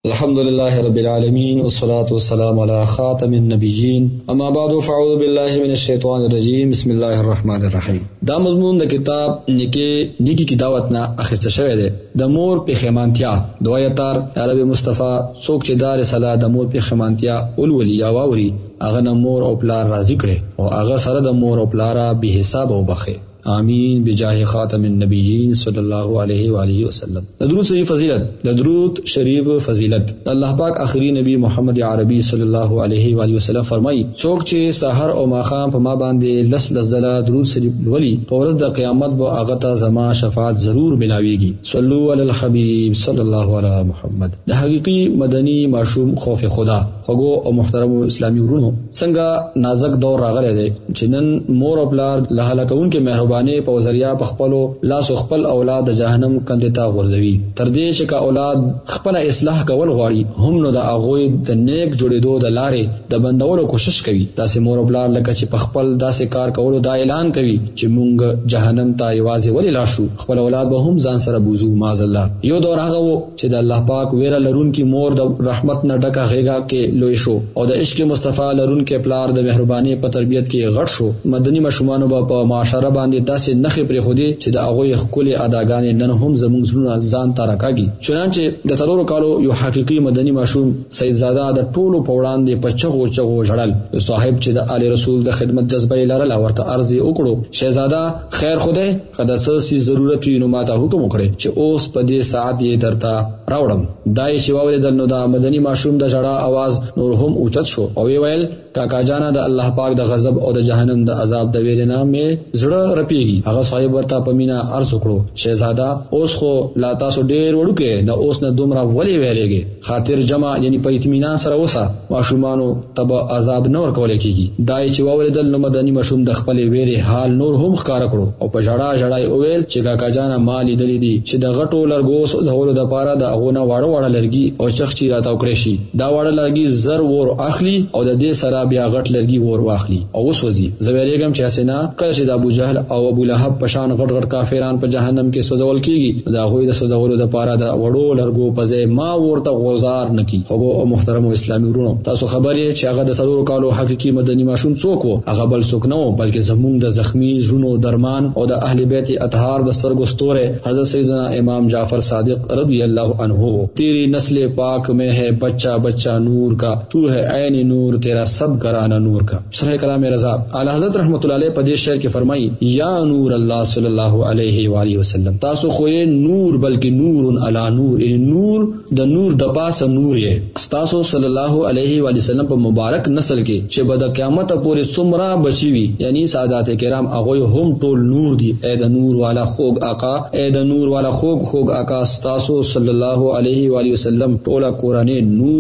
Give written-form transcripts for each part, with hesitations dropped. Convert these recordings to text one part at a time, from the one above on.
الحمد لله رب العالمين والصلاة والسلام على خاتم النبيين اما بعد فاعوذ بالله من الشیطان الرجیم بسم الله الرحمن الرحیم. دا مضمون د کتاب نیکی کی دعوت نه اخیسته شوی دی. د مور په خیمانتیا دوایتار عربی مصطفی څوک چې دار صلاح د مور په خیمانتیا اولولي یا واوري هغه نه مور او پلار راضی کړي او هغه سره د مور او پلار به حساب او بخي. آمین بجاه خاتم النبیین صلی الله علیه و آله وسلم. درود شریف فضیلت، درود شریف فضیلت. الله پاک آخری نبی محمد عربی صلی الله علیه و آله وسلم فرمایي څوک چې سحر او ماخام په ما باندې لس ځله درود شریف ولي په ورځ د قیامت به هغه ته زما شفاعت ضرور ملاويږي. صلوا علی الحبیب صلی الله علی محمد. د حقیقی مدنی معصوم خوف خدا فغو او محترم اسلامی ورونو څنګه نازک دور راغلی دی چې نن مور او پلار له هلاکون کې مهرباني په ذریعہ په خپل لاس او خپل اولاد د جهنم کندې ته غورځوي. تر دې چې کا اولاد خپل اصلاح کول غواړي هم نو د هغه د نیک جوړېدو د لارې د بندولو کوشش کوي. داسې مور او پلار لکه چې په خپل داسې کار کولو دا اعلان کوي چې مونږ جهنم ته یوازې ولې لاړ شو، خپل اولاد به هم ځان سره بوزو ماذ الله. یو دور هغه وو چې د الله پاک ویره لرونکي مور د رحمت نه ډکه غېږه کې لوی شو او د عشق مصطفی لرونکي پلار د مهرباني په تربيت کې غټ شو. مدني مشمانو په معاشره باندې داسې نخې پرې خودي چې د هغه خپل اداګانې نن هم زموږ زړونه ځان ته راکاږي. چنانچه د څلورو کالو یو حقيقي مدني معصوم سید زاده د ټولو په وړاندې په چغو ژړل. صاحب چې د آل رسول د خدمت جذبه لرله ورته عرض وکړو شهزاده خیر خدای خدای څه ضرورت وي نو ماته حکم وکړي چې اوس په دې ساعت یې درته راوړم. دای چې واورېدل نو د مدني معصوم د ژړا आवाज نور هم اوچت شو او ویل کاکا جانا د الله پاک د غضب او د جهنم د عذاب د ویرنا مې زړه رپیږي. هغه صاحب ورته په مینا عرض وکړو شهزاده اوس خو لا تاسو ډېر وړوکې د اوس نه دومره ولې ویلېږي، خاطر جمع یعنی په اطمینان سره وسه ماشومانو تب عذاب نه ورکول کیږي. دای چې واورېدل نو مدني مشوم د خپل ویرې حال نور هم ښکارا کړو او په ژړا وویل چې کاکا جانا مالی دلی دي چې د غټو لرګو سوزولو د پاره د اغونه واړه لرګي او چخچی راته وکړي شي. دا واړه لرګي زر ور اخلي او د دې سره بیا غټ لرګي ور واخلي او وسوځي. زویریګم چې اسنه کله چې د ابو جهل او ابو لهب پشان غټ کافران په جهنم کې سوځول کیږي دا غوی د سوځولو د پاره د وړو لرګو په ځای ما ورته غوزار نکي. خو محترم اسلامي ورونو تاسو خبرې چې هغه د څلورو کالو حقيقي مدني معصوم څوک وو، هغه بل څوک نه وو بلکې زموږ د زخمی ژوندو درمان او د اهل بیت اطهار د سترګو ستوره حضرت سیدنا امام جعفر صادق رضی اللہ عنہ. تیری نسل پاک میں ہے بچہ بچہ نور کا، تو ہے عین نور تیرا سب گرانا نور کا. شرح کلام رضا اعلی حضرت رحمت الله علیه په دې شعر کې فرمایي یا نور الله صلی الله علیه و آله وسلم تاسو خو نور بلکې نور علی نور، نور د نور د پاسه نور یې تاسو صلی الله علیه و آله وسلم په مبارک نسل کې چې به د قیامت پورې څومره بچی وي یعنی سادات کرام هغه هم ټول نور دي. اے د نور والا خوږ آقا، اے د نور والا خوږ آقا تاسو صلی الله علیه و آله وسلم ټول قرآن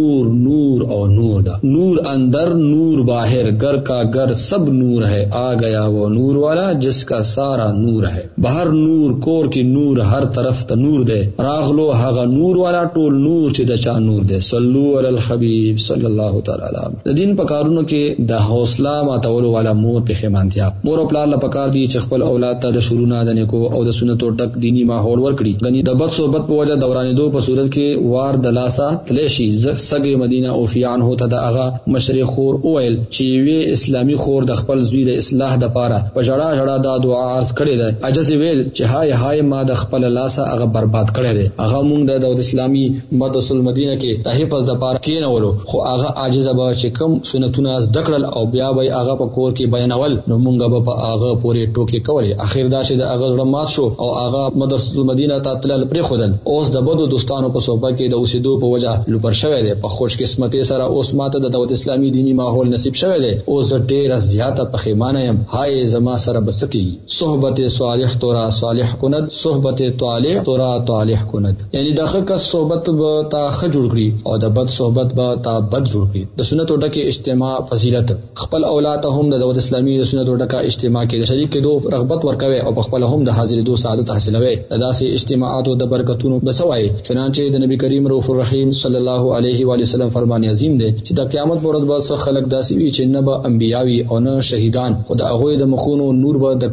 نور او نور دا نور اندر نور باہر گر کا گر سب نور ہے، آ گیا وہ نور والا جس کا سارا نور ہے. بہر نور کور کی نور ہر طرف ته نور دے، راغلو هغه نور والا ټول نور چې د چا نور دے. صلو علی الحبیب صلی الله تعالی علیه. د دین په کارونو کې د حوصله ماتولو والا مور په خیمانتیا مور او پلار له پکار دي چې خپل اولاد ته د شروع د نیکو او د سنتو ټک دینی ماحول ورکړي. غنی د بد صحبت په وجه دورانېدو په صورت کې وار د لاسا تلشي سګي مدینه او فیان هوته د هغه مشرق خور اویل چې وی اسلامی خور د خپل زوی د اصلاح د پاره په ژړا دا دعا عرض کړي ده. عجز ویل چې هاي ما د خپل لاسا هغه برباد کړي ده. هغه مونږ د اسلامي مدرسه المدینه کې د حفظ د پاره کېنولو خو هغه عاجز به چې کم سنتونه ذکرل او بیا به هغه په کور کې بیانول نو مونږ به په هغه پورې ټوکی کولې. اخر دا چې د هغه ځړ مات شو او هغه مدرسه المدینه ته تلل پرې خودل. اوس د بدو دوستانو په صحبت کې د اوسېدو په وجه لوپر شوی دی. په خوش قسمتي سره اوس ماته د دولت اسلامي دینی ماحول نصیب شوی دی. اوس ډېر زیاته په خیمانه يم. هاي زما سره بسکی صحبت صالح تورا صالح کند، صحبت طالح تورا طالح کند. یعنی دغه کس صحبت به تا خ جوړ کړي او د بد صحبت به تا بد جوړ کړي. د سنت ټکي اجتماع فضیلت خپل اولاد هم د دولت اسلامي د سنت ټکا اجتماع کې د شریک کې دو رغبت ورکوي او په خپل هم د حاضر دو سعادت حاصلوي. داسې اجتماعات او د برکتونو بسوي. چنانچه د نبی کریم رؤوف الرحیم صلی الله علیه و آله وسلم فرمان عظیم دی چې د قیامت پر ورځ به خلک داسې وي چې نه به انبیاوي او نه شهیدان خو د هغه د مخونو نور به د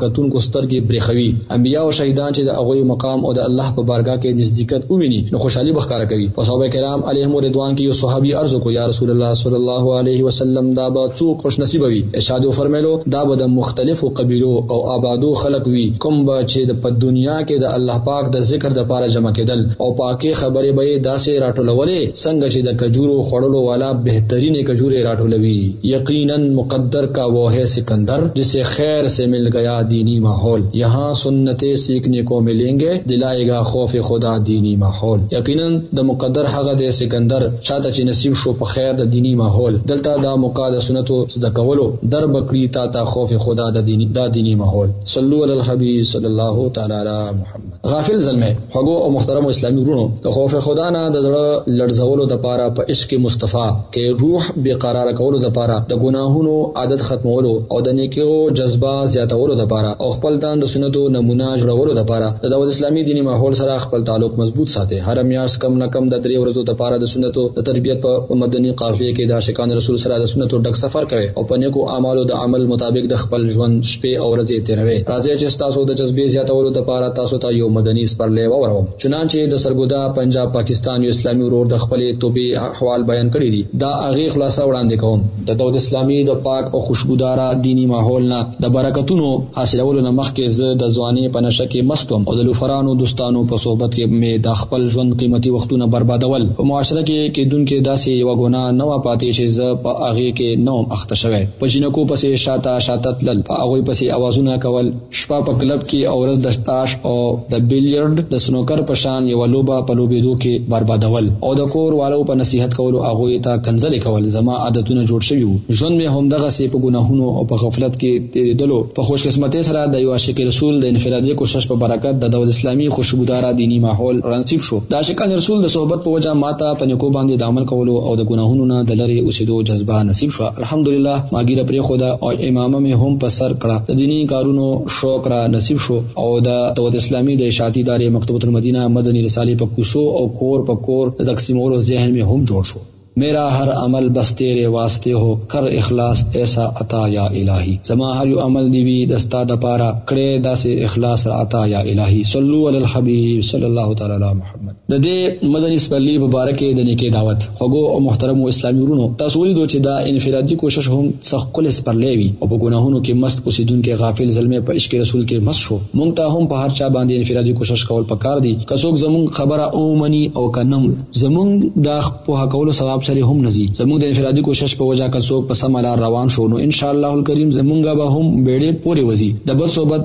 کتونکو سترګې برېخوي. انبیا او شهیدان چې د هغوی مقام او د الله په بارگاه کې نزدېکت وویني نو خوشحالي بخکاره کوي. او صحابه کرام علیهم رضوان کې یو صحابي عرض وکړ یا رسول الله صلی الله علیه وسلم دا به څوک خوش نصیب وي؟ ارشاد فرمایلو دا به د مختلفو قبیلو او آبادو خلق وي کوم به چې په دنیا کې د الله پاک د ذکر د پاره جمع کېدل او پاکي خبرې به داسې راټولولې څنګه چې د کجورو خړلو والا بهترین کجورې راټولوي. یقینا مقدر کا وہ ہے سکندر جسے خیر سے مل گیا دینی ماحول. یہاں سنتیں سیکھنے کو ملیں گے دلائے گا خوف خدا دینی ماحول. یقینا د مقدر هغه د سکندر شاته چې نصیب شو په خیر د دینی ماحول. دلته دا مقاده سنتو د کولو در بکړی تا خوف خدا د دینی ماحول. صلو علی الحبیب صلی الله تعالی علی محمد. غافل زلمه خو او محترم اسلامي ورونو د خوف خدا نه د زړه لړزولو د پاره په عشق مصطفی کې روح به قرار کولو د پاره د ګناهونو عادت ختمولو او د نیکو جذبه زیاتولو د پاره او خپل تان د سنتو نمونه جوړولو د پاره د دعوت اسلامي دینی ماحول سره خپل تعلق مضبوط ساتي. هر میاش کم نه کم د 3 ورځو د پاره د سنتو د تربیت په مدني قافیه کې د عاشقان رسول سره د سنتو ډک سفر کوي او په نیکو اعمالو د عمل مطابق د خپل ژوند شپې او ورځې تیروي. راځي چې تاسو د جذبې زیاتولو د پاره تاسو ته یو مدني سپرلې وورم. چنانچه د سرګودا پنجاب پاکستان یو اسلامي ورور د خپل توبې احوال بیان کړی دي. دا هغه خلاصه وړاندې کوم. د دعوت اسلامي د پاک او خوشبودار دینی ماحول نه د برکتونو حاصلولو نه مخکې زه د ځواني په نشه کې مستم او د لوفرانو دوستانو په صحبت کې مې د خپل ژوند قیمتي وختونه بربادول. په معاشره کې کېدونکې داسې یو ګناه نه و پاتې چې زه په هغه کې نوم اخته شوی. په جنکو پسې شاته تلل، په هغه پسې اوازونه کول، شپه په کلب کې او ورځ د تاش او د بیلیارډ د سنوکر په شان یو لوبه په لوبېدو کې بربادول او د کور والو په نصیحت کولو هغه ته کنځلې کول زما عادتونه جوړ شوي وو. ژوند مې هم دغه سي په ګناهونو او په غفلت کې تیریدلو. په خوش قسمتۍ سره د یو عاشق رسول د انفرادي کوشش په برکت د دعوت اسلامي خوشبودار دینی ماحول رانصیب شو. د عاشقان رسول د صحبت په وجه ماته په نیکو باندې د عمل کولو او د ګناهونو نه د لری اوسېدو جذبه نصیب شو. الحمدلله ماګیره پرې خدا او امامه مې هم په سر کړه. د دینی کارونو شوق را نصیب شو او د دعوت اسلامي د اشاعتي ادارې مکتبۃ المدینہ مدنی رسالې په کوسو او کور په کور د تقسیمولو ذهن میں هم جوړ شو. میرا ہر عمل بس تیرے واسطے ہو کر اخلاص ایسا عطا یا الہی. زما ہر یو عمل دی وی دستا د پارا کړه داسې اخلاص عطا یا الہی. صلو علی الحبیب صلی الله تعالی علی محمد. د دې مدنی سپرلی مبارک د نیکه دعوت خوګو او محترم اسلامي ورونو تاسو ولیدو چې دا انفرادي کوشش هم څخه کول سپرلی وی او په ګناهونو کې مست اوسیدونکو غافل ظلمه په عشق رسول کې مست شو. مونږ ته هم په هر چا باندې انفرادي کوشش کول پکار دي. کڅوک زمون خبره او منی او کنم زمون د په حقولو ثواب سره هم نزي. زموږ د انفرادي کوشش په وجه کڅوک په سم لار روان شو نو ان شاء الله الکریم زمونږ به هم بیړې پوری وزي. د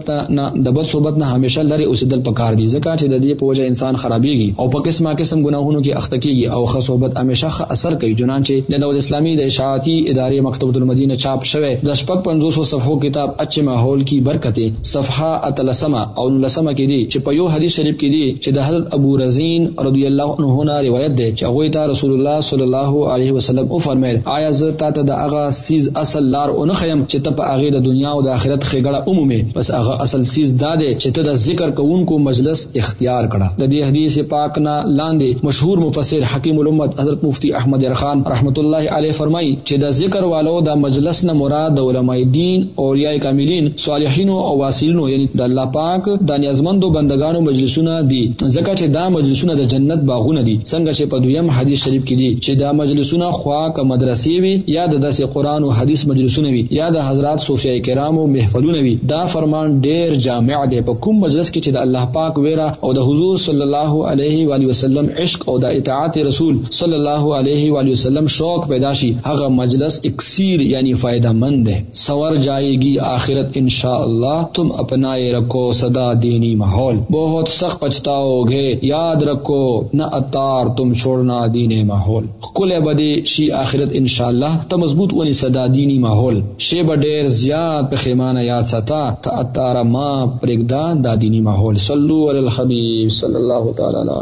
بد صحبت نه همیشه لري اوسېدل پکار دي ځکه چې د دې په وجه انسان خرابيږي او په قسمه ګناهونو کې اخته کیږي او ښه صحبت همیشه ښه اثر کوي. چنانچه د دعوت اسلامي د اشاعتي ادارې مکتبۃ المدینہ چاپ شوه د 500 صفحو کتاب اچ ماحول کی برکتیں صفحه اتلسمه او نلسمه کې دي چې په یو حدیث شریف کې دي چې د حضرت ابو رزین رضی الله عنه نه روایت ده چې هغه ته رسول الله صلی الله علیه وسلم او فرمایل آیا زه تاسو د هغه سیز اصل لار او نه خیم چې ته په هغه د دنیا او د آخرت خېګړه عمومي بس هغه اصل سیز داده چې ته د ذکر کوونکو مجلس اختیار کړه. د دې حدیث پاک نه لاندې مشهور مفسر حکیم الامت حضرت مفتی احمد یرخان رحمت الله علیه فرمایي چې د ذکر والو د مجلس نه مراد د علماء دین اولیاء کاملین صالحین او واصلین یعنی د الله پاک د نیازمندو بندگانو مجلسونه دي ځکه چې دا مجلسونه د جنت باغونه دي. څنګه چې په دویم حدیث شریف کې دي چې دا مجلسونه خوا ک مدرسې وي یا د داسې قران او حدیث مجلسونه وي یا د حضرات صوفیای کرامو محفلونه وي. دا فرمان ډیر جامع دی. په کوم مجلس کې چې د الله پاک ویرا او د حضور صلی الله علیه و علیه وسلم عشق او د اطاعت رسول صلی الله علیه و علیه وسلم شوق پیدا شي هغه مجلس اکسیر یعنی فائدہ مند ہے. سور جائے گی آخرت انشاءاللہ تم اپنائے رکھو صدا دینی ماحول. بہت سخت پچھتاؤ گے یاد رکھو نہ اتار تم چھوڑنا دین ماحول. کل بدی شی آخرت انشاءاللہ تا مضبوط ونی صدا دینی ماحول. شیب ډیر زیاد پخیمانه یاد ستا تا اتار ما پرگدان دا دینی ماحول. صلو علی الحبیب صلی الله تعالی علی محمد.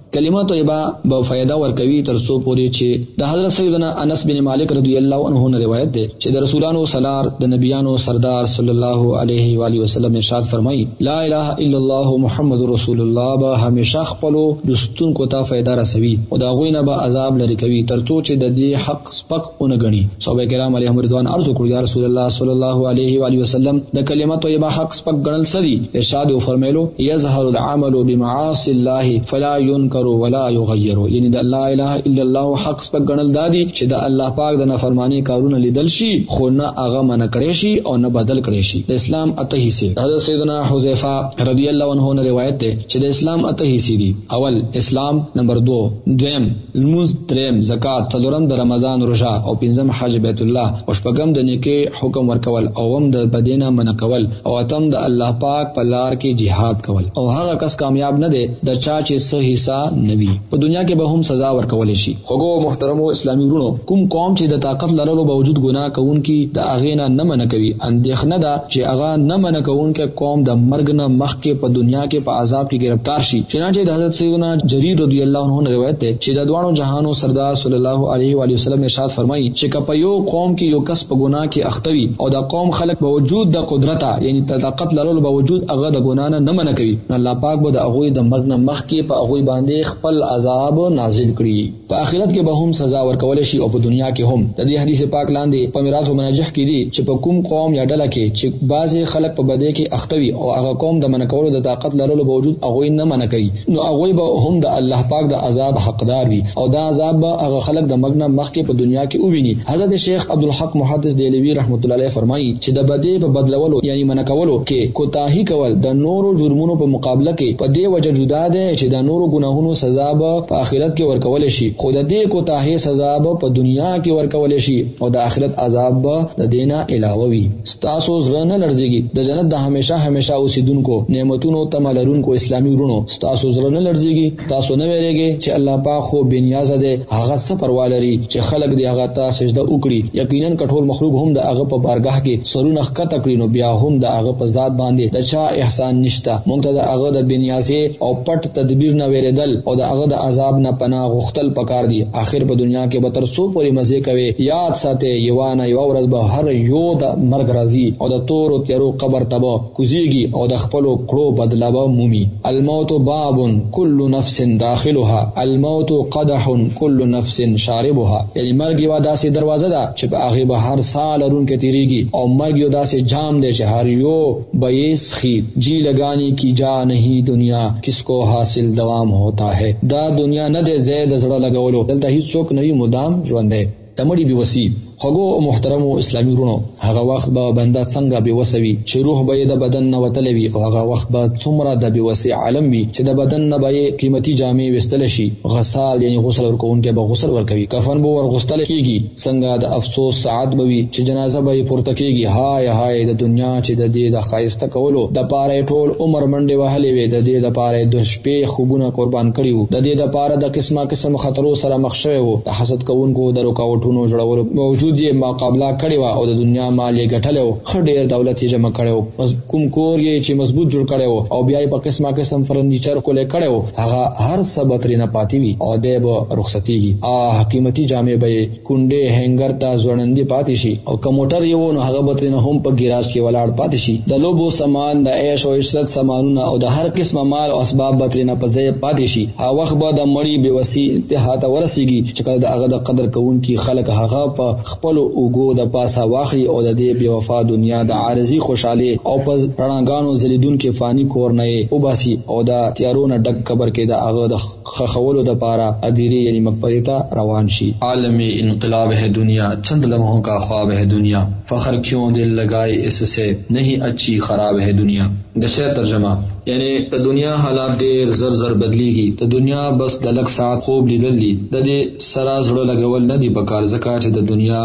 کلمه طیبه به فائدہ ورکوي تر څو پورې چې د حضرت سیدنا انس بن مالک رضی الله عنه نه روایت ده چې د رسولانو سالار د نبیانو سردار صلی الله علیه و آله وسلم ارشاد فرمایي لا اله الا الله محمد رسول الله به همیشه خپل دستون کو ته فائدہ رسوي او دا غوینه به عذاب لري کوي تر څو چې د دې حق سپک اونګني صحابه کرام علیهم رضوان عرض کړو یا رسول الله صلی الله علیه و آله وسلم د کلمه طیبه حق سپک ګڼل سدي ارشاد فرمایلو یظهر العمل بمعاصي الله فلا ينكر ولا يغير یعنی د لا اله الا الله حق سپک ګڼل دادي چې د الله پاک د نافرمانی کارونه لیدل شي خو نه هغه منع کړي شي او نه بدل کړي شي. د اسلام اته حصے حضرت سیدنا حذیفه رضی الله عنه نه روایت ده چې د اسلام اته حصے دي. اول اسلام، نمبر 2 دویم الموز، دریم زکات، څلورم د رمضان روزه او پنځم حج بیت الله او شپږم د نیکی حکم ورکول او هم د بدینه منع کول او اتم د الله پاک په لار کې jihad کول. او هغه کس کامیاب نه دی د چا چې صحیح حصہ نوي په دنیا کې به هم سزا ورکول شي. خو محترمو اسلامي ورونو، کوم قوم چې د طاقت لرلو باوجود ګناه کوونکی د اغینا نه منع کوي، اندېښنه ده چې هغه نه منع کوونکی قوم د مرګ نه مخکې په دنیا کې په عذاب کې گرفتار شي. چنانچه د حضرت سیدنا جریر رضی الله عنه روایت ده چې د دوانو جهانو سردار صلی الله علیه و آله وسلم ارشاد فرمایي چې کله یو قوم کې یو کس په ګناه کې اخته وي او د قوم خلک باوجود د قدرت یعنی طاقت لرلو باوجود هغه د ګناه نه منع کوي، الله پاک به د هغه د مرګ نه مخکې په هغه باندې خپل عذاب نازل کړي. په آخرت کې به هم سزا ورکول شي او په دنیا کې هم. د دې حدیث پاک لاندې په میراث مناجح کې دي چې په کوم قوم یا ډله کې چې بعضی خلک په بده کې اختوي او هغه قوم د منع کولو د طاقت لرلو باوجود هغه نه منع کوي، نو هغه به هم د الله پاک د عذاب حقدار وي او دا عذاب به هغه خلک د مرګ نه مخکې په دنیا کې وویني. حضرت شیخ عبدالحق محدث دهلوی رحمت الله علیه فرمایي چې د بده په بدلولو یعنی منع کولو کې کوتاهی کول د نورو جرمونو په مقابله کې په دې وجه جدا ده چې د نورو ګناهونو سزا به په آخرت کې ورکول شي، خو د دې کوتاهی سزا به په دنیا کې ورکول شي او د آخرت عذاب به د دینه علاوه وي. ستاسو زړه نه لړزيږي د جنت د همیشه اوسیدونکو نعمتونو تملرونکو اسلامي ورونو، ستاسو زړه نه لړزيږي، تاسو نه ویریږئ چې الله پاک خو بنیاز ده، هغه څه پروا لري چې خلک دی هغه ته سجده وکړي. یقینا کټول مخلوق هم د هغه په بارگاه کې سرونه ښکته کړي، نو بیا هم د هغه په ذات باندې د چا احسان نشته. مونږ ته د هغه د بنیازي او پټ تدبیر نه ویریدل او د هغه د عذاب نه پناه غوښتل پکار دي. اخر په دنیا کې به تر څو پورې مزه کوي. یاد ساتئ یوانه یو ورځ به هر یو د مرګ راځي او د تور او تیرو قبر تبا کوزيږي او د خپل کړو بدلا به مومي. الموت باب كل نفس داخلها، الموت قدح كل نفس شاربها، یعنی مرګ یو داسې دروازه ده چې په هغه به هر سال رون کې تیریږي او مرګ یو داسې جام دی چې هر یو به یې څښي. جی لگانی کی جا نہیں دنیا کس کو حاصل دوام ہوتا ہے. دا دنیا نه ده زید زړه لګولو، دلته هیڅ څوک نه مدام ژوند دی. تمړي به وسی خو محترمو اسلامي ورونو، هغه وخت به بنده څنګه به وسوي چې روح به د بدن نه وتلوي او هغه وخت به څومره د به وسی عالم وي چې د بدن نه به قیمتي جامې وستل شي. غسال یعنی غسل ورکوونکی به غسل ورکوي، کفن به ورغسل کیږي. څنګه د افسوس ساعت به وي چې جنازه به پورته کیږي. هاي هاي د دنیا چې د دې د خایسته کولو د پاره ټول عمر منډه وهلې وي، د دې د پاره د شپې خوبونه قربان کړیو، د دې د پاره د قسمه خطرو سره مخ شوی وو، د حسد کوونکو د رکاوټونو جوړولو موجود یې مقابله کړې و او د دنیا مال یې ګټلو، خډیر دولت یې جمع کړو، کوم کور یې چې مضبوط جوړ کړو او بیا یې په قسم فرنیچر کولې کړو، هغه هر څه بتري نه پاتې وي او د به رخصتيږي. حکیمتي جامې به کونډه هنګر ته ځوړندې پاتې شي او کموټر یو نو هغه بتري نه هم په ګراج کې ولاړ پاتې شي. د لوبو سامان، د عيش او عشرت سامانونه او د هر قسم مال او اسباب بتري نه په ځای پاتې شي. هغه وخت به د مړی به وسی انتها ته ورسیږي چې کله د هغه د قدر کوونکی خلک هغه په خپل اوګو د پاسا واخلي او د دې بے وفا دنیا د عارضی خوشاله او په رڼاګانو زلیدون کې فانی کور نه او باسي او د تیارونو ډک قبر کې د هغه د خخولو د پاره اديري یعنی مقبره ته روان شي. عالمی انقلاب ہے دنیا، چند لمحوں کا خواب ہے دنیا، فخر کیوں دل لگائے اس سے نہیں اچھی خراب ہے دنیا. د ترجمه یعنی د دنیا حالات ډېر زر بدلیږي، د دنیا بس د لک ساعت خوب لیدل دي، د دې سره زړه لګول نه دي پکار، ځکه چې د دنیا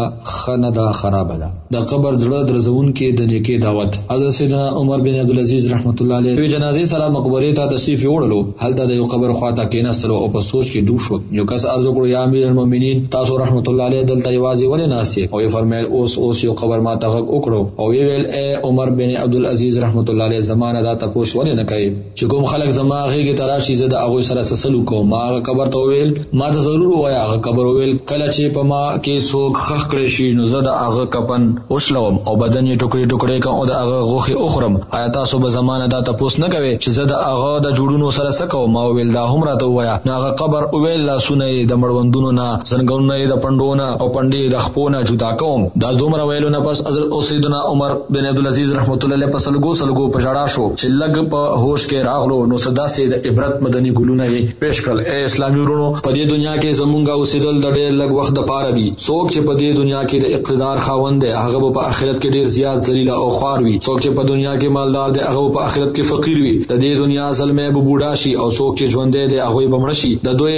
خنه دا خراب ده. د قبر زړه درزون کې د نیکی دعوت. حضرت سیدنا عمر بن عبدالعزیز رحمت الله علیه وی جنازې سره مقبره ته تشریف وړلو. هلته د یو قبر خواته کېناستلو او په سوچ کې ډوب شو. یو کس عرض وکړو یا امیر المؤمنین تاسو رحمت الله علیه دلته یوازې ولې ناست او یې فرمایل اوس یو قبر ما ته وکړو او ویل اے عمر بن عبدالعزیز رحمت الله علیه زمانه دا تاسو ولې نه کوي چې کوم خلک زما غیږ ته راشي زه د هغه سره سلوک کوم. ما قبر ته ویل ما ته ضرور وای هغه قبر ویل کله چې په ما کې څوک خخ کړی شي نو زه د هغه کفن وشلوم او بدن یې ټوکړي ټوکړي کوم او د هغه غوښه اخرم. آیا تاسو به زمانه دا تاسو نه کوي چې زه د هغه د جوړونو سره سکو؟ ما ویل دا هم راته وایا. هغه قبر ویل لاسونه د مړوندونو نه زنګونونه د پندونه او پندې د خپونه جدا کوم. دا دومره ویلو نه پس حضرت سیدنا عمر بن عبدالعزیز رحمت الله علیه پس لګو په جړا شو چې لګ په هوش کې راغلو نو صدا سي د عبرت مدني ګلونه پیش کړل. اے اسلامي ورونو په دې دنیا کې زمونږه اوسېدل د ډېر لږ وخت د پاره دي. څوک چې په دې دنیا کې د اقتدار خاوند دی هغه په آخرت کې ډېر زیات ذلیل او خوار وي. څوک چې په دنیا کې مالدار دی هغه په آخرت کې فقیر وي. د دې دنیا ظلمه به بوډا شي او څوک چې ژوند دی هغه به مړ شي.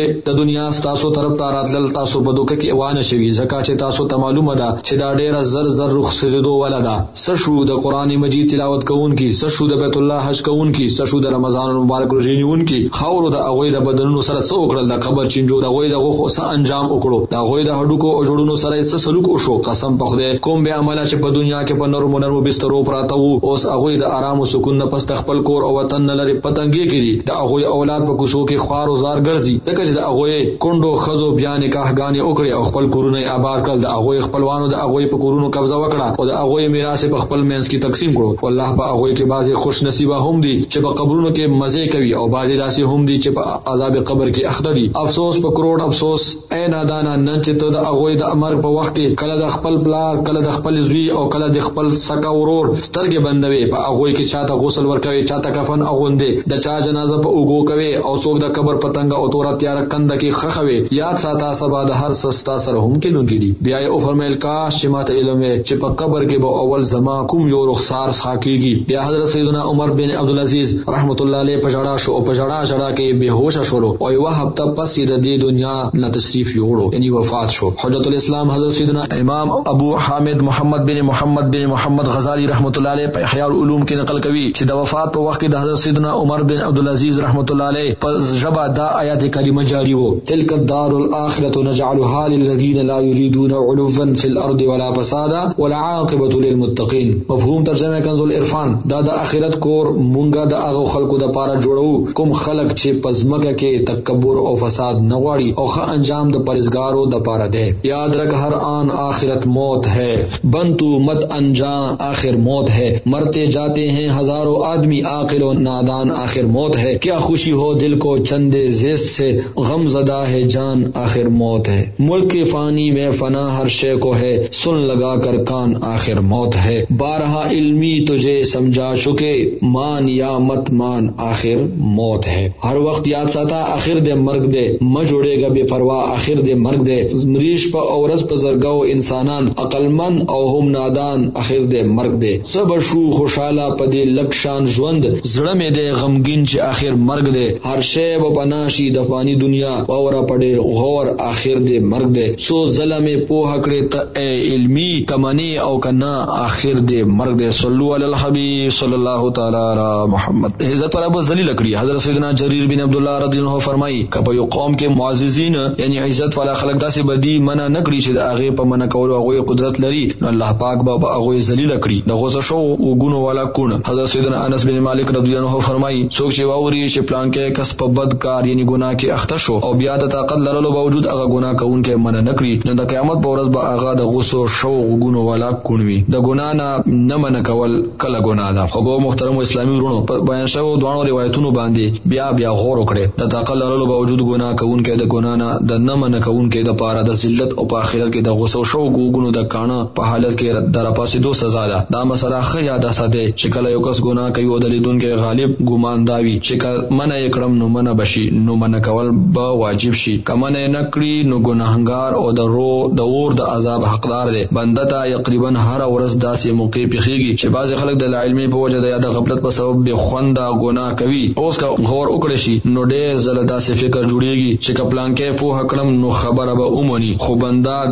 د دنیا تاسو طرف ته راتلل تاسو په دوکه کې وانه شوي ځکه چې تاسو ته معلومه ده چې دا ډېر زر رخصتېدو ولا ده. سشو د قران مجید تلاوت کوونکی، سشو د بیت الله حج کوونکی، سشو د رمضان مبارک روزي نیونکی، خاورو د هغه د بدنونو سره څو کړل د قبر چینجو د هغه دغه خو څه انجام وکړو د هغه د هډوکو او جوړونو سره څه سلوک وشو. قسم په خدای کوم به عمله چې په دنیا کې په نرمو بسترو پراته وو اوس هغه د آرام او سکون نه پس خپل کور او وطن نه لري پتنګي کړي. د هغه اولاد په کوڅو کې خوار او زار ګرځي ځکه چې د هغه کندو خزو بیا نکاحګانې وکړي او خپل کورونه آباد کړل. د هغه خپلوانو د هغه په کورونو قبضه وکړه او د هغه میراث په خپل منځ کې تقسیم کړو. والله په هغه کې بعضي خوش نصیبه هم دي چې په قبرونو کې مزه کوي او بعضي داسې هم دي چې په عذاب قبر کې اخته دي. افسوس په کروڑ افسوس اے نادانا نن چې ته د هغه د امر په وخت کې کله د خپل پلار کله د خپل زوی او کله د خپل سکا ورور سترګې بندوي. په هغه کې چاته غسل ورکوي چاته کفن اغوندي د چا جنازه په اوګو کوي او څوک د قبر پتنګ او تور تیار کند کې خخوي. یاد ساته سبا د هر سستا سره هم کې لونګي دي. بیا او فرمایل کاش چې ماته علم چې په قبر کې به اول زما کوم یو رخسار ساکيږي. بیا حضرت سیدنا عمر بن عبدالعزیز رحمت الله علیه پجړا شو او پجړا کې بهوش شو او یو هفته پس د دې دنیا نه تشریف یوړو یعنی وفات شو. حجت الاسلام حضرت سیدنا امام ابو حامد محمد بن محمد غزالی رحمت الله علیه په احیاء العلوم کې نقل کوي چې د وفات په وخت کې د حضرت سیدنا عمر بن عبدالعزیز رحمت الله علیه په جبا دا آیات کریمه جاری وو تلک الدار الاخره نجعلها للذین لا يريدون علوا في الارض ولا فسادا والعاقبه للمتقین. مفهوم ترجمه کنز العرفان دا د اخرت کور مونږه د هغه خلکو د پاره جوړو کوم خلک چې پزمکه کې تکبر او فساد نه غواړي او ښه انجام د پرهیزګارو د پاره ده. یاد رکھ ہر آن آخرت موت ہے بنتو مت انجان آخر موت ہے مرتے جاتے ہیں ہزاروں آدمی عاقل و نادان آخر موت ہے. کیا خوشی ہو دل کو چندے زیست سے غم زدہ ہے جان آخر موت ہے. ملک فانی میں فنا ہر شے کو ہے سن لگا کر کان آخر موت ہے. بارہا علمی تجھے سمجھا چکے مان یا مت مان آخر موت ہے. ہر وقت یاد ساتا آخر دے مرگ دے م جوڑے گا بے پرواہ آخر دے مرگ دے. مریش پا اورز پا زرگاو انسانان عقلمند او هم نادان آخر دے مرگ دے. سب شو خوشالا پا دے لکشان ژوند زړه می دے غمگین چې آخر مرگ دے. هر شے و پناشی دفانی دنیا واورا پڑے غور آخر دے مرگ دے. سو ظلم پوها کړي ته اے علمی کمنی او کنا آخر دے مرگ دے. صلو علی الحبیب صلی اللہ تعالی علی محمد. عزت والا ابو ذلیل کړي. حضرت سیدنا جریر بن عبداللہ رضی اللہ عنہ فرمائی کپا یو قوم کې معززین یعنی عزت والا خلق داسې بدی منع نکړي چې د هغه په منع کولو هغه قدرت لري نو الله پاک به هغه ذلیل کړي. د غوسه شو وګونو والا کون. حضرت سیدنا انس بن مالک رضی الله عنه فرمایي څوک چې واوري چې پلان کې کس په بد کار یعنی ګناه کې اخته شو او بیا د طاقت لرلو باوجود هغه ګناه کوونکې منع نکړي نو د قیامت په ورځ به هغه د غوسه شو وګونو والا کون وي. د ګناه نه منع کول کله ګناه ده. خو محترم اسلامي ورونو بیان شوی دوه روایتونو باندې بیا غور وکړي. د طاقت لرلو باوجود ګناه کوونکې د ګناه نه د نه منع کوونکې د پاره د ذلت او په آخرت کې د غوسه شو وګونو د کانه په حالت کې در پاسې دو سزا ده. دا مسله خه یاد ساته چې کله یو کس ګناه کوي او د لیدونکو غالب ګمان داوي چې منع کړم نو منع بشي نو منع کول به واجب شي. کمن نه کړی نو ګناهګار او د اور د عذاب حقدار دی. بنده ته تقریبا هر ورځ داسې موقع پیخیږي چې بعض خلک د علمي په وجه د یاد غفلت په سبب به خوندا ګناه کوي. اوس کا غور وکړي شي نو ډېر زله داسې فکر جوړیږي چې کپلان کې په حکم نو خبره به اومني خو بنده سستی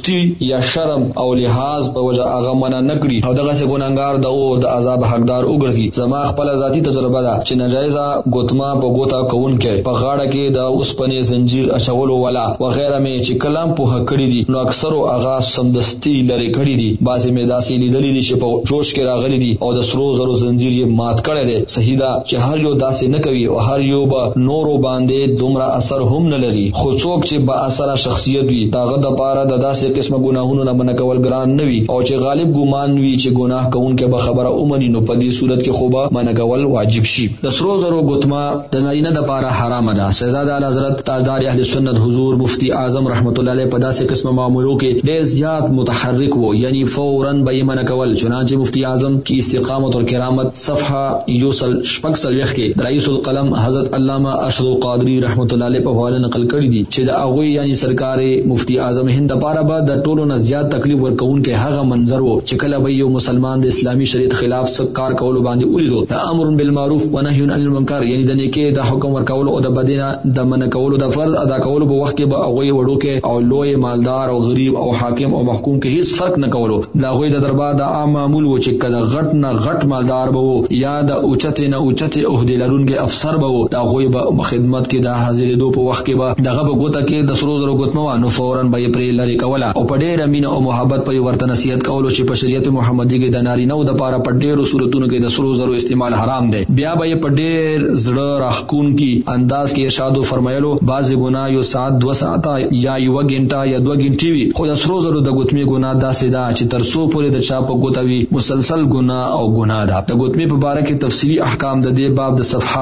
سستی یا شرم او لحاظ په وجه هغه منع نکړي او دغه څه ګناګار د عذاب حقدار وګرځي. زما خپل ذاتی تجربه ده چې ناجایزه ګوتما په ګوتا کوونکې په غاړه کې د اوسپنې زنجیر اچولو ولا وغیرہ مې چې کلام په کړی دي نو اکثرو هغه سمدستي لري کړی دي. بعضې مې داسې لیدلي دي چې په جوش کې راغلي دي او د سرو زرو زنجیر یې مات کړی دی. صحیح ده چې هر یو داسې نه کوي او هر یو به نورو باندې دومره اثر هم نه لري، خو څوک چې با اثره شخصیت وي داغه د پاره د داسې قسمه ګناهونو نه منع کول ګران نه وي او چې غالب ګمان وي چې ګناه کوونکی به خبره اومني نو په دې صورت کې خو به منع کول واجب شي. د سرو زرو ګوتما د نارینه د پاره حرام ده. شهزاده اعلی حضرت تاجدار اهل سنت حضور مفتی اعظم رحمت الله علیه په داسې قسمه معاملو کې ډېر زیات متحرک وو، یعنی فوراً به منع کول. چنانچه مفتی اعظم کی استقامت اور کرامت صفحه یوسل شپږ سلويخ کې رئیس القلم حضرت علامہ ارشد القادری رحمت الله علیه په حواله نقل کړی دي چې د هغه یعنی سرکار مفتی اعظم هند لپاره به د ټولو نه زیات تکلیف ورکوونکې هغه منظر وو چې کله به یو مسلمان د اسلامي شریعت خلاف څه کار کولو باندې ولیدو د امر بالمعروف و نهی عن المنکر یعنی د نیکی د حکم ورکولو او د بدینه د منع کولو د فرض ادا کولو په وخت کې به هغه وړوکې او لوی مالدار او غریب او حاکم او محکوم کې هیڅ فرق نه کولو. دا هغه د دربار د عام معمول و چې کله غټ نه غټ مالدار به وو یا د اوچته نه اوچته عہده لرونکي افسر به وو دا هغه به خدمت کې د حاضرېدو په وخت کې به دغه په ګوته کې د سرو زرو ګوتما نو فوراً به یې پرې لري کوله او په ډېره مینه او محبت په ورته نصیحت کولو چې په شریعت محمدي کې د نارینه‌و دپاره په ډېرو صورتونو کې د سرو زرو استعمال حرام دی. بیا به یې په ډېر زړه راښکونکي انداز کې ارشاد او فرمایلو بعضې ګناه یو ساعت 2 ساعته یا 1 غنټه یا 2 غنټې وي، خو د سرو زرو د ګوتمې ګناه داسې ده چې تر څو پورې د چا په ګوته وي مسلسل ګناه او ګناه ده. د ګوتمې په باره کې تفصیلي احکام د دې باب د صفحه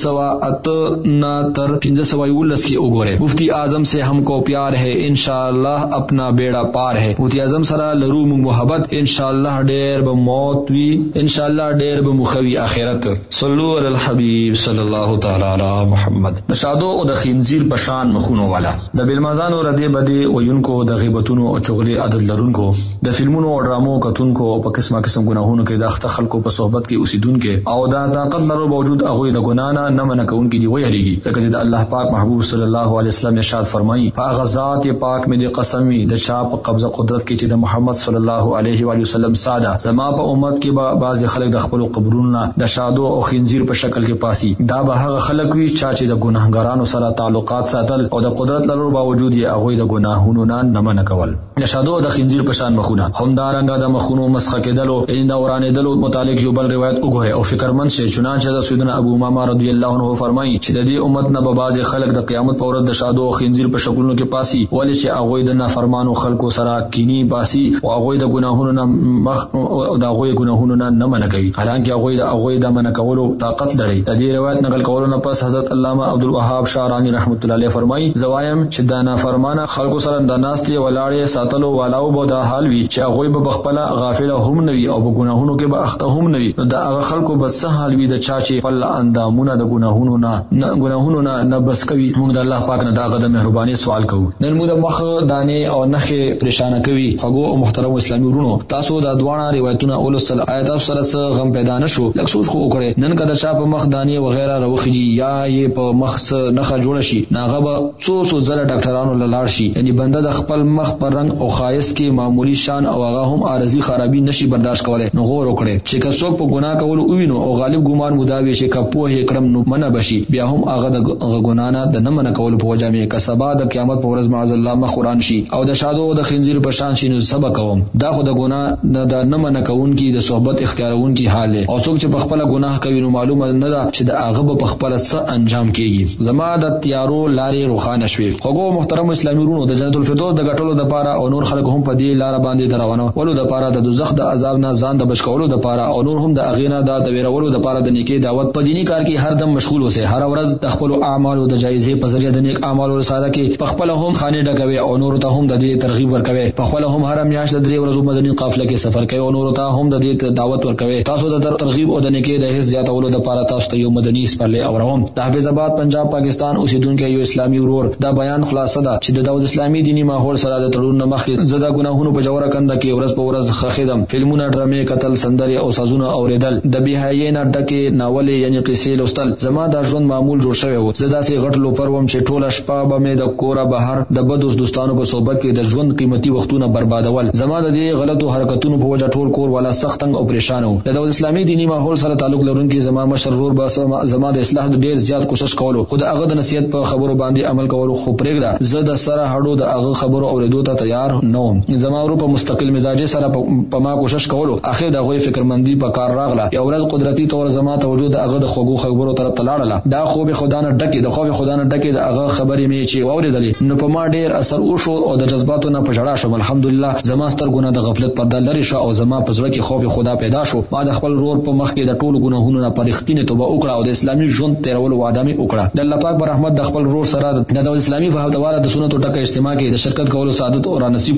508 تر 511 کې وګورئ. مفتی اعظم سے ہم کو پیار ہے انشاءاللہ اپنا بیڑا پار ہے. مفتی اعظم سره لرو محبت انشاءاللہ ډېر به موت وی انشاءاللہ ډېر به مخوي آخرت. صلو علی الحبیب صلی الله تعالی علی محمد. د شادو او د خنزیر پشان مخونو والا د بیلمازان او ردی بدی وینکو د غیبتونو او چغلي عدد لرونکو د فلمونو او ډرامو کتونکو او په قسمه قسم ګناهونو کې د اخته خلکو په صحبت کې اوسیدونکو او دا طاقت لرو باوجود هغه د ګنا نه منع کوونکي دی ویریږي ځکه د الله پاک محبوب صلی الله علیه وسلم ارشاد فرمایي هغه ذات پاک مې د قسم وي د چا په قبضه قدرت کې چې د محمد صلی الله علیه و وسلم ساده زما په امت کې به بعض خلک د خپل قبرونو د شادو او خنزیر په شکل کې پاسي. دا به هغه خلک وي چې د ګناهګارانو سره تعلقات ساتل او د قدرت لرلو باوجود یې هغه د ګناهونو نه منع کول. د شادو او د خنزیر په شان مخونه همدارنګه د مخونو مسخه کېدلو ان اورانېدلو متعلق یو بل روایت وګورئ او فکرمند شئ. چنانچه د سیدنا ابو امامه رضی الله عنه فرمایي چې د دې امت نه به بعض خلک د قیامت په ورځ د شادو او خنزیر په شکلونو کې پاسي ولې چې هغه د نافرمانو خلکو سره کینی باسي او هغه د ګناهونو نه مخ او د هغه ګناهونو نه منع کوي، حالانکه هغه د منع کولو طاقت لري. د دې روایت نقل کولو نه پس حضرت علامه عبدالوهاب شعرانی رحمت الله علیه فرمایي زوایم چې د نافرمانه خلکو سره د ناستې ولاړې ساتلو والاو به د حال وي چې هغه به خپل غافل هم نه وي او په ګناهونو کې به اخته هم نه وي. نو د هغه خلکو به څه حال وي د چا چې خپل اندامونه د ګناهونو نه بس کوي. موږ د الله پاک نه دا غد مهرباني سوال کوو. نن موږ د مخ دانه او نخې پریشان کوي. هغه او محترم اسلامي ورونو تاسو د دوانه روایتونه اولسل آیات سره څه غم پیدا نشو لکه سوچ خو وکړئ. نن کله چا په مخ دانه وغیرہ روخیږي یا یې په مخ نخه جوړ شي ناغه به څو ځله ډاکټرانو لاړ شي، یعنی بنده د خپل مخ پر رنگ او خایس کې معمولی شان او هغه هم عارضی خرابي نشي برداشت کولای. نو غور وکړئ چې که څوک په ګناه کولو ووینو او غالب ګمان مداوي شي که په هې کړم نو منه بشي بیا هم هغه د ګنا نه د نه منع کولو په وجه مې کسبا د قیامت په ورځ معاذ الله مخ قران شي او د شادو او د خنزیر په شان شي نو سبا کوم. دا خو د ګناه د نه منع کوونکی د صحبت اختیارونکی حال دی او څوک چې په خپل ګناه کوي نو معلومه نه ده چې د هغه په خپل څه انجام کیږي. زما د تیارو لارې روخانه شوي. خو محترم اسلامي ورونو د جنت الفردوس د ګټلو لپاره او نور خلک هم په دې لار باندې روانه ولو د لپاره د دوزخ د عذاب نه ځان د بچ کولو لپاره او نور هم د اغینا د ویرولو لپاره د نیکی دعوت په دینی کار کې هر دم مشغول اوسئ. هر ورځ د خپل اعمال او د جایزې په ذریعہ د نیک اعمال او ساده کې په خپل هم خانه ډکوي او نور ته هم د دې ترغیب ورکوي. په خپل هم هر میاشت د 3 ورځو مدني قافله کې سفر کوي او نور ته هم د دې دعوت ورکوي. تاسو د ترغیب او د نیکی د هیڅ زیاتولو لپاره تاسو ته یو مدني سپارلې اوروم. د حافظ آباد پنجاب پاکستان اوسیدونکو یو اسلامي ورور دا بیان خلاصه ده چې د داود اسلامي دینی ماحول سره د تړون مخکې زدا ګناهونو په جوړه کنده کې ورځ په ورځ خخیدم فلمونه ډرامې قتل سندري او سازونه اوریدل د بهایې نه ډکه ناولې یعنی قصې لوستل زما د ژوند معمول جوړ شوی و. زدا سي غټلو پروم چې ټوله شپه به مې د کوره بهر د بدوس دوستانو په صحبت کې د د ژوند قیمتي وختونه بربادول. زما د دې غلطو حرکتونو په وجه ټول کور والا سخت تنگ او پریشان وو. د دولت اسلامي دینی ماحول سره تعلق لرونکي زما مشر ورور به زما د اصلاح ډیر زیات کوشش کولو، خو د هغه د نصیحت په خبرو باندې عمل کولو خو پرېږده. زه د سره هډو د هغه خبرو اورېدو ته تیار نه وم. زما ورور په مستقل مزاجي سره په ما کوشش کولو. اخر د هغوی فکرمندي په کار راغله. یو ورځ قدرتي طور زما توجه د هغه د خوږو خبرو طرف ته لاړله. دا خوب خدانه ډکه د خوب خدانه ډکه د هغه خبرې مې چې واورېدلې نو په ما ډیر اثر وشو او د جذباتو نه په جړا شوم. الحمدلله زما سترګونه د غفلت پرده لري شو او زما په زړه کې خوف خدا پیدا شو. ما د خپل رور په مخ کې د ټولو ګناهونو نه پرختینه توبه وکړه او د اسلامي ژوند تیرولو وعده مې وکړه. د الله پاک پر رحمت د خپل رور سره د دولت اسلامي په حواله د سنتو ټکه اجتماع کې د شرکت کولو سعادت او را نصیب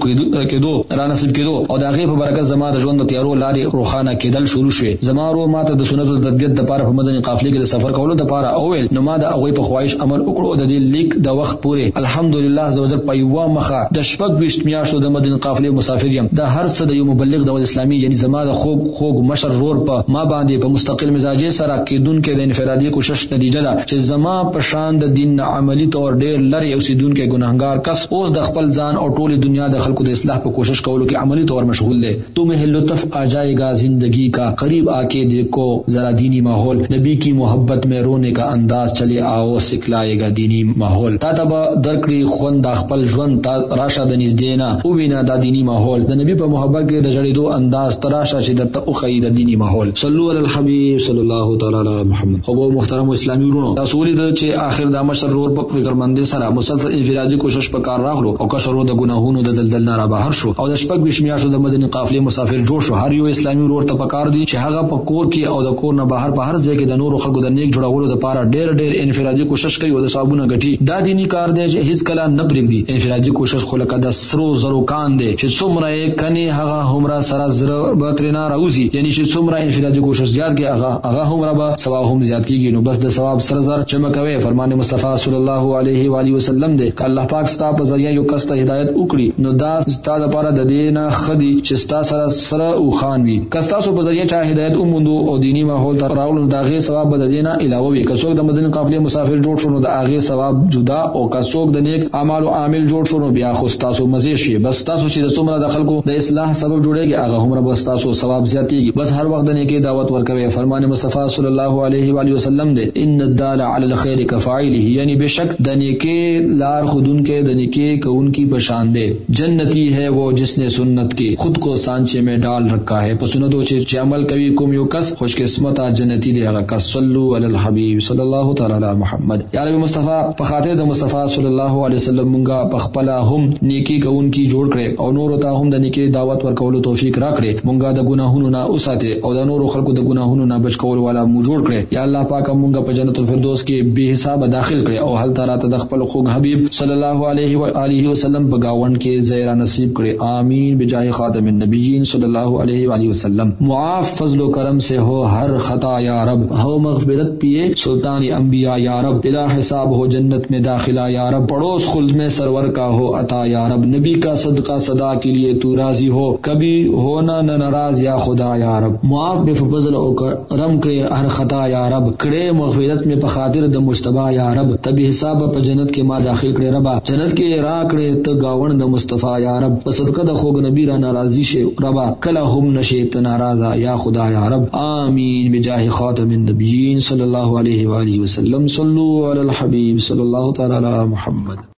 کېدو او د هغه په برکت زما د ژوند د تیارو لارې روښانه کېدل شروع شوه. زما رور ماته د سنتو د تربیت لپاره په مدني قافلې کې د سفر کولو لپاره اول نو ما د هغه په خواهش عمل وکړو او د دې لیک د وخت پورې الحمدلله زوجل په یو مخه د شپږ 20 میاشتو د مدني قافلې مسافر یم. د هر څه د یو مبلغ د اسلامي یعنی زما د خوږ مشر رور په ما باندې په مستقل مزاجي سره کېدونکې د انفرادي کوشش نتیجه ده چې زما په شان د دین عملی تور ډیر لري اوسیدونکې ګناهګار کس اوس د خپل ځان او ټول دنیا د خلکو د اصلاح په کوشش کولو کې عملی طور مشغول دی. تمہیں لطف آ جائے گا زندگی کا قریب آ کے دیکھو ذرا دینی ماحول نبی کی محبت میں رونے کا انداز چلے آؤ سکھلائے گا دینی ماحول. تا تبا درکړي خوند خپل ژوند تا راشه د نږدې نه او وینا د دینی ماحول د نبی په محبت کې د جړېدو انداز تراشه چې درته او خی د دینی ماحول. صلو علی الحبیب صلی الله تعالی علی محمد. خو محترم اسلامي ورونو تاسو ولید چې آخر د مشر رور په فکرمندۍ سره مسلسل انفرادي کوشش په کار راغلو او کشرو د ګناهونو د دلدل نه را بهر شو او د شپږ 20 میاشتو د مدني قافلې مسافر جوړ شو. هر یو اسلامي ورور ته پکار دی چې هغه په کور کې او د کور نه بهر په هر ځای کې د نورو خلکو د نیک جوړولو لپاره ډېر انفرادي کوشش کوي او د ثوابونه ګټي. دا دینی کار دی چې هیڅ کله نه پرېږدي. انفرادي کوشش خو لکه د سرو زرو کان دی چې څومره یې کني هغه همرا سره زره به ترنه راوځي. یعنی چې څومره انفرادي کوشش زیات کې هغه همرا به ثواب هم زیات کیږي. نو بس د ثواب سره زر چمکوي. فرمان مصطفی صلی الله علیه و آله وسلم دی ک الله پاک ستا په ذریعہ یو کس ته هدایت وکړي نو دا ستا لپاره د دینه خدي چې ستا سره او خان وي. کستا سو په ذریعہ چا هدایت اوموندو او دینی ماحول ته راغلو دا غي ثواب به د دینه علاوه وي. کڅوګ د مدني قافلې مسافر جوړ شونه د هغه ثواب جدا او کڅوګ د نیک اعمال او عامل جوړ شونه بیا خو تاسو مزه شي. بس تاسو چې د څومره د خلکو د اصلاح سبب جوړيږي هغه هم بس تاسو ثواب زیاتېږي. بس هر وخت د نیکی دعوت ورکوي. فرمان مصطفی صلی الله علیه و آله وسلم دی ان الدال علی الخير كفاعله یعنی بشک د نیکی لار خودن کے د نیکی کونکی پشان دے. جنتی ہے وہ جس نے سنت کے خود کو سانچے میں ڈال رکھا ہے. پس سنتو چې عمل کوي کوم یو کس خوش قسمت جنتی دی هغه کس. صلو علی الحبیب صلی الله تعالی علی محمد. یا رب مصطفی په خاطر د مصطفی صلی الله علیه وسلم مونږه په خپل هم نیکی کونکی جوړ کړي او نور ته هم د نیکی دعوت ورکولو توفیق راکړي. مونږه د ګناهونو نه اوساته او د نور خلکو د ګناهونو نه بچ کول والا مو جوړ کړي. یا الله پاک مونږه په جنت الفردوس کې به حساب داخل کړي او هل تراته د خپل خوږ حبیب صلی الله علیه و آله وسلم په گاون کې زیرا نصیب کړي. آمین بجاه خاتم النبیین صلی الله علیه و آله وسلم. معاف فضل و کرم سے ہو ہر خطا یا رب. ہو مغفرت پیے سلطان انبیاء یا رب. بلا حساب ہو جنت میں داخلہ یا رب. پڑوس خلد میں سرور کا ہو عطا یا رب. نبی کا صدقہ صدا کے لیے تو راضی ہو کبھی ہونا نہ ناراض یا خدا یا رب. معاف بے فضل و کرم کرے ہر خطا یا رب. کڑے مغفرت میں بخاطر د مجتبی یا رب. تبھی حساب په جنت کې ما داخل کړي ربا. جنت کې را کړي ته گاون د مصطفی یا رب. په صدقه د خوږ نبی را ناراضی شه ربا. کله هم نشي ته ناراضه یا خدا یا رب. آمین بجاه خاتم النبیین صلی الله علیه و آله وسلم. صلوا علی الحبیب صلی الله تعالی علی محمد.